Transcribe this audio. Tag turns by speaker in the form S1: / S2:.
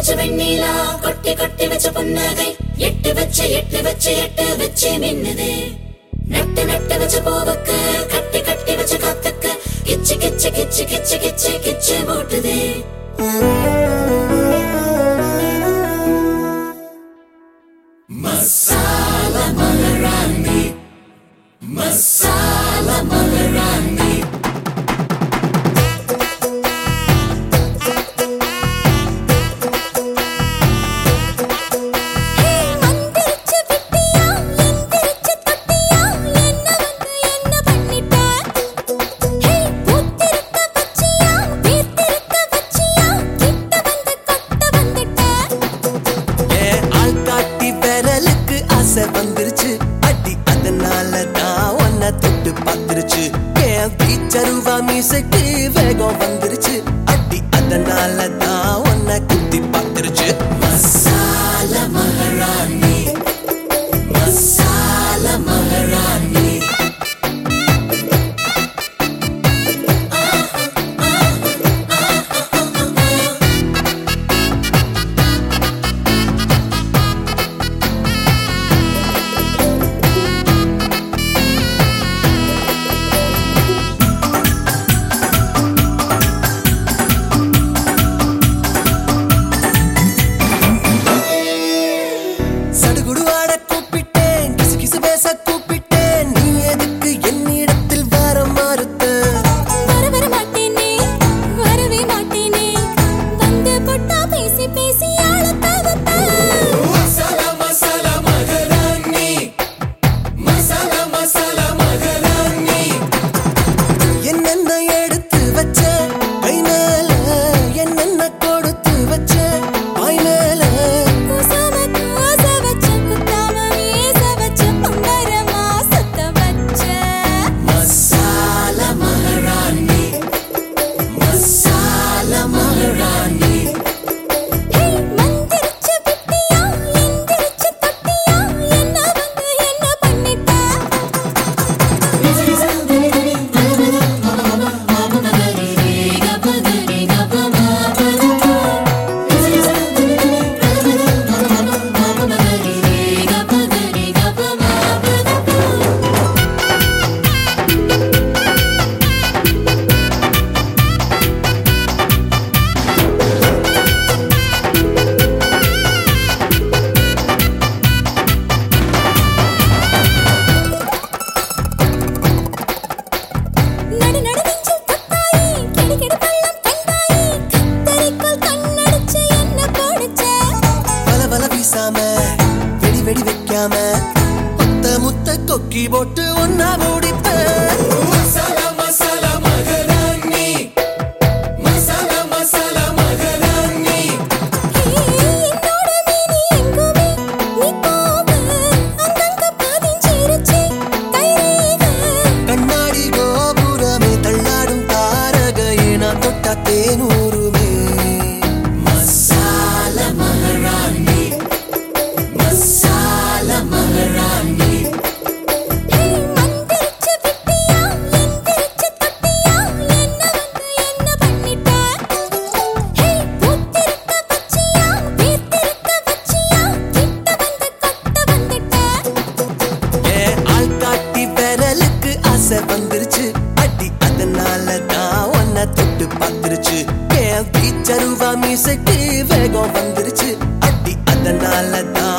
S1: வச்ச வெண்ணிலா கொட்டி கொட்டி வச்ச புன்னகை எட்டு வச்சு மின்னுதே நட்டு நட்டு வச்ச பூவுக்கு கட்டி கட்டி வச்ச காத்துக்கு கிச்சு கிச்சு கிச்சு கிச்சு கிச்சு கிச்சு போட்டுதே மசாலா மகாராணி மசாலா மகாராணி
S2: வந்துருச்சு அடி அதனால தான் உன்னை தொட்டு பார்த்துருச்சு என் பீச்சருவா மீசைக்கு வேகம் வந்துருச்சு அடி அதனால தான் உன்னை குத்தி பார்த்துருச்சு
S1: மசாலா மகாராணி மசாலா மகாராணி
S2: வெடி வைக்காம முத்த முத்த கொக்கி போட்டு ஒன்னா முடிப்ப
S1: மசாலா மசாலா மகாராணி மசாலா மசாலா மகாராணி
S3: என்னோட மீனி எங்குமே நீ போக அங்கங்க பதிஞ்சிருச்சு கைரேக
S2: கண்ணாடி கோபுரமே தள்ளாடும் தாரகையே நான் தொட்ட தேனூருமே
S1: மசாலா மகாராணி மசாலா மகாராணி
S3: மந்திரிச்சு விட்டியா எந்திரிச்சு தொட்டியா என்ன பண்ணிட்ட ஹே பூத்திருக்க வச்சியா வீத்திருக்க வச்சியா கிட்ட வந்து கொட்ட வந்துட்ட
S2: ஏன் ஆள் காட்டி விரலுக்கு ஆசை வந்துருச்சு அடி அதனால தான் உன்னை தொட்டு பார்த்துருச்சு என் பீச்சருவா மீசைக்கு வேகம் வந்துருச்சு அடி அதனால தான்